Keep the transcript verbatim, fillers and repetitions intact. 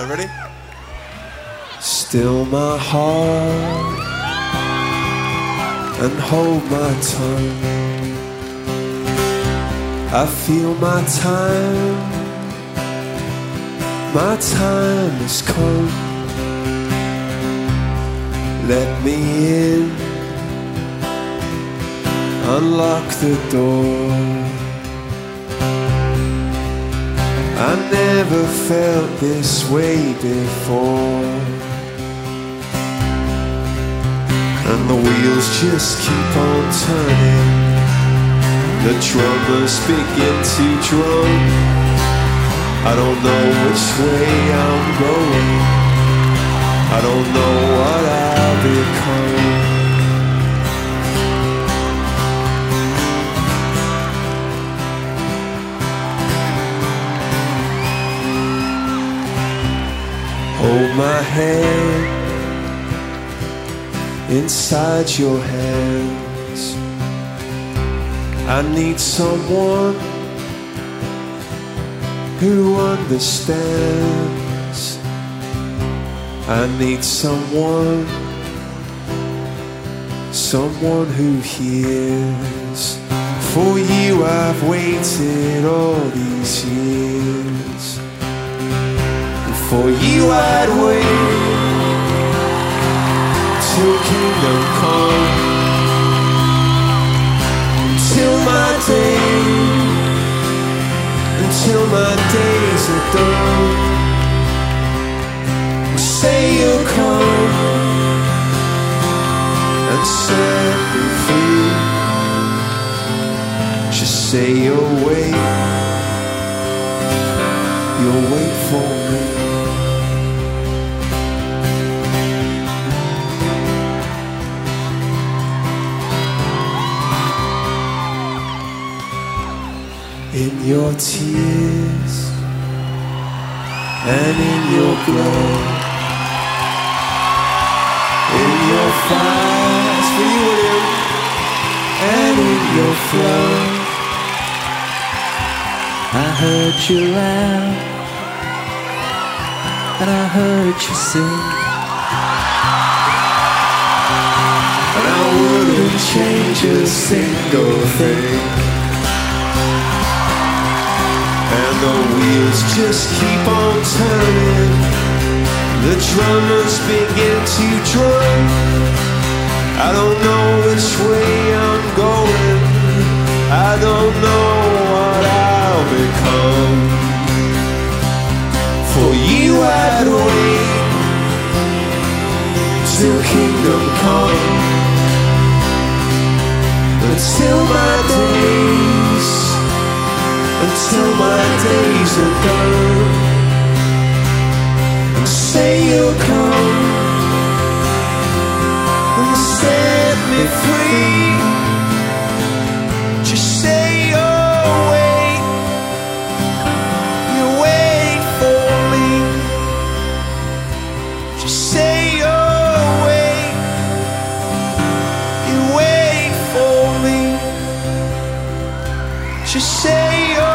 go. Ready? Still my heart and hold my tongue. I feel my time, my time has come. Let me in, unlock the door. I never felt this way before, and the wheels just keep on turning. The drummers begin to drum. I don't know which way I'm going. I don't know what I'll become. Hold my hand inside your hands. I need someone who understands. I need someone, someone who hears. For you I've waited all these years. For you I'd wait till kingdom come, until my day, until my days are done. Say you'll come and set me free. Just say you'll wait, you'll wait for me. In your tears and in your glow, in your fires for you, William, and in your flow, I heard you laugh and I heard you sing, and I wouldn't change a single thing. And the wheels just keep on turning. The drummers begin to drum. I don't know which way I'm going. I don't know what I'll become. For you I'd wait till kingdom come, until my days, until my days are done. And say you'll come and set me free. Just say you'll wait, you'll wait for me. Just say you'll wait, you wait for me. Just say you'll